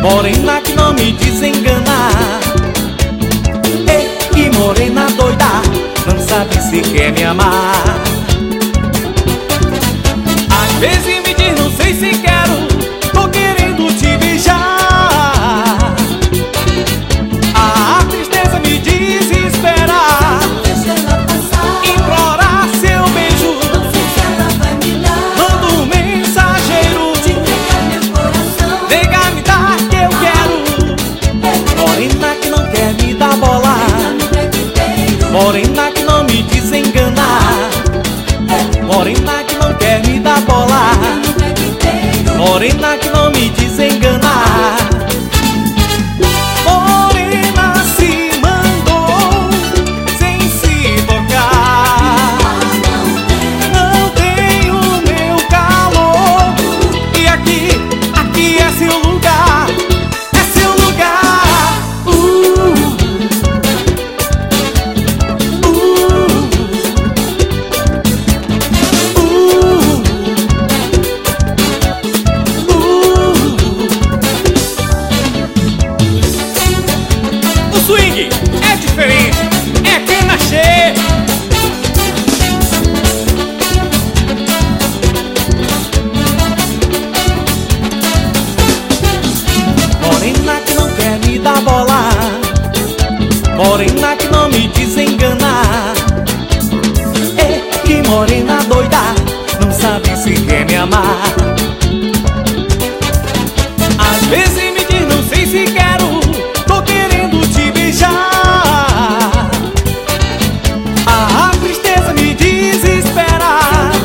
Morena que não me desengana. Ei, que morena doida, não sabe se quer me amar. Às vezes me diz não sei se quero, tô querendo te beijar. A tristeza me desespera, implorar seu beijo. Não sei se ela vai me dar. Manda um mensageiro, Te entregar meu coração. nega me dá que eu quero. Morena que não quer me dar bola, morena que não me desengana. Morena que não quer me dar bola, morena que não me desengana. Morena se mandou sem se tocar. Não tem o meu calor. E aqui é seu lugar, é seu lugar. O swing é diferente, é cana cheia. Morena que não quer me dar bola, morena que não me desengana. É que morena doida, não sabe se quer me amar. Às vezes me diz não sei se quero, tô querendo te beijar. A tristeza me desespera,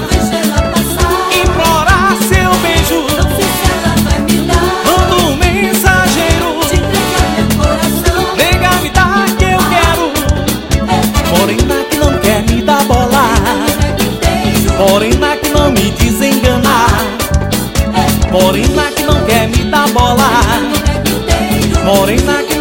implorar seu beijo. Não sei se ela vai me dar. Manda um mensageiro, Te entregar meu coração. nega me dá que eu quero. Morena que não quer me dar bola, morena que não me desengana. Morena que não quer me dar bola, morena que